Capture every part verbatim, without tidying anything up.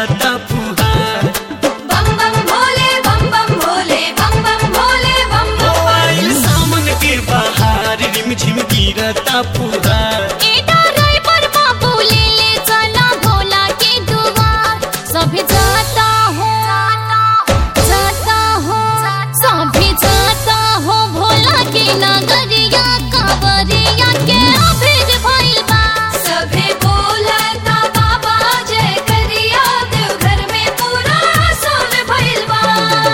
गिरता फुहार। बम बम भोले बम बम भोले बम बम भोले बम बम। आइल सावन के बहार रिम झिम गिरता फुहार। ए ड्राइवर बाबू ले ले चला भोला के दुआर। सभी जाता हो जाता हो सभी जाता हो भोला के नगरिया कांवरिया के अभेद भइल बा। सभे बोलता बाबा जय करिया देवघर में पूरा सोल भइल बा।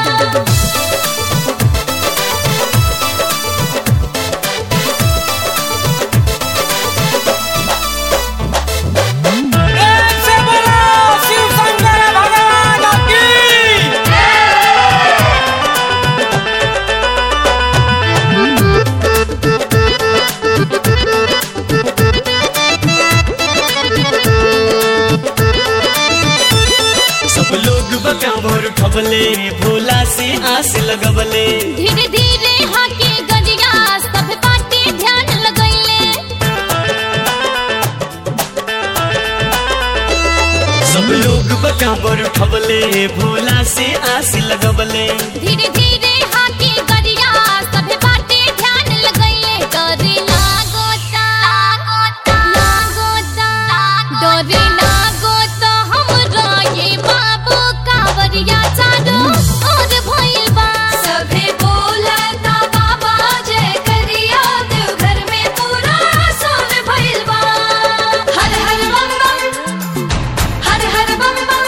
सब लोग बकावर उठबले भोला से आस लगबले। धीरे धीरे हाके गरिया सब बाटे ध्यान लगैले। सब लोग बकावर उठबले भोला से आस लगबले। धीरे धीरे हाके गरिया सब बाटे ध्यान लगैले। डरे लागोता लागोता डरे लागोता हमरा ये बाबू कांवरिया चारो और भइल बा। सभे बोलता बाबा जय करिया देवघर में पूरा सोल भइल बा। हर हर बम बम हर हर बम बम।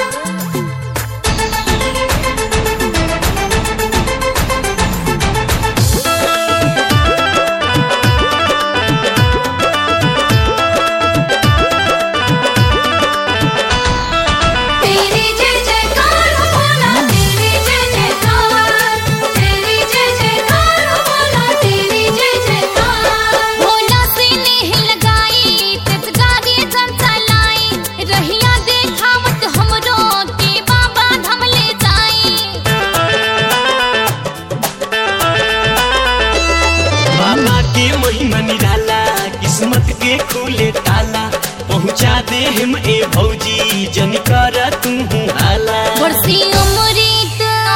तेरी जय जयकार हो भोला तेरी जय जयकार। तेरी जय जयकार हो भोला तेरी जय जयकार। भोला से नेह लगाई तेजगारी जन चलाई। रहिया देखावत हमरो के बाबा धाम ले जाई। बाबा के महिमा निराला किस्मत के खुले ताला। पहुँचा दे हम ए भौजी जन कर तू हाला। बरसी अमृत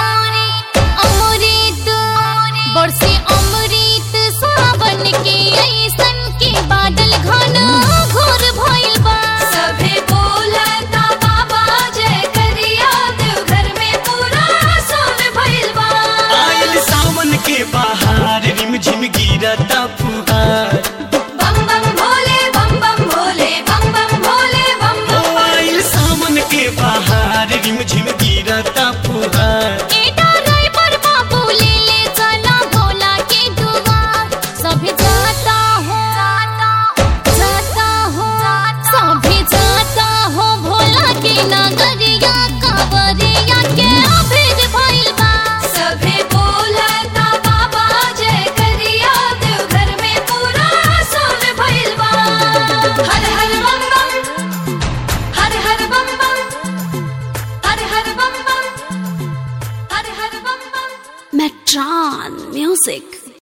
अमृत बरसी अमृत सावन के ऐसन के बादल घन घोर भइल बा। सभे बोलता बाबा जय करिया देवघर में पूरा सोल भइल बा। आइल सावन के बहार रिम झिम गिरता फुहार। बम बम भोले बम बम भोले बम बम भोले बम बम। आइल सावन के बहार रिम झिम गिरता फुहार। ए ड्राइवर बाबू ले ले चला भोला के दुआर। सभी जाता हो जाता हो सभी जाता हो भोला के नगरिया कांवरिया के अभेद भइल बा। सभे बोलता बाबा जय करिया देवघर में पूरा सोल भइल बा। हर हर बम बम हर हर बम बम हर हर बम बम हर हर बम बम। Metron Music